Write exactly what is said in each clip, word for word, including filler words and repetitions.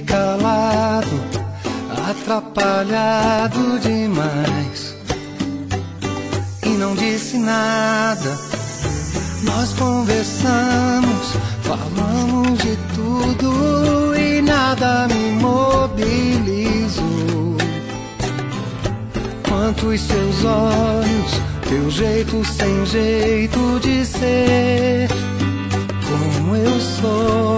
calado, atrapalhado demais, e não disse nada. Nós conversamos, falamos de tudo e nada me mobilizou. Quanto os seus olhos, teu jeito sem jeito de ser como eu sou.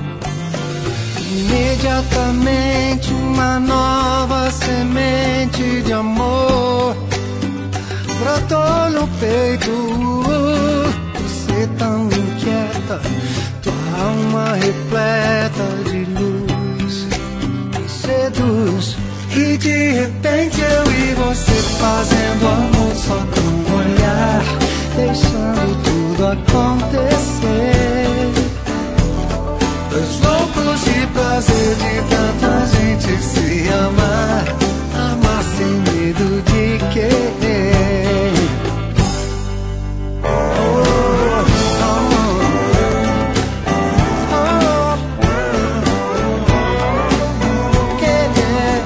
Imediatamente uma nova semente de amor brotou no peito. Você tão inquieta, tua alma repleta de luz me seduz. E de repente eu e você fazendo amor só com um olhar, deixando tudo acontecer. Dois loucos de prazer, de tanta gente se amar, amar sem medo de querer. Oh, oh, oh, oh, querer.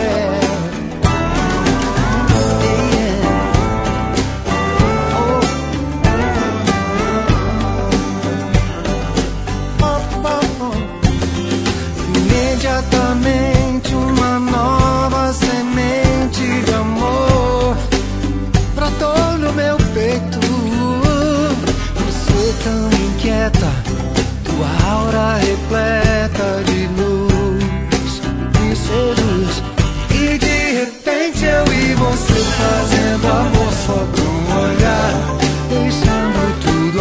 Imediatamente uma nova semente de amor brotou no meu peito. Você tão inquieta, tua aura repleta de luz me seduz. E de repente eu e você fazendo amor só com um olhar, deixando tudo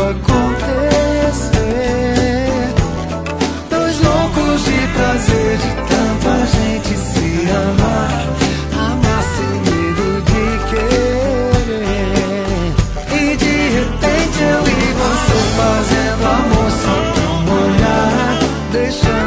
acontecer. Dois loucos de prazer, de tanta gente se amar, amar sem medo de querer. E de repente eu e você fazendo amor só com um olhar, deixando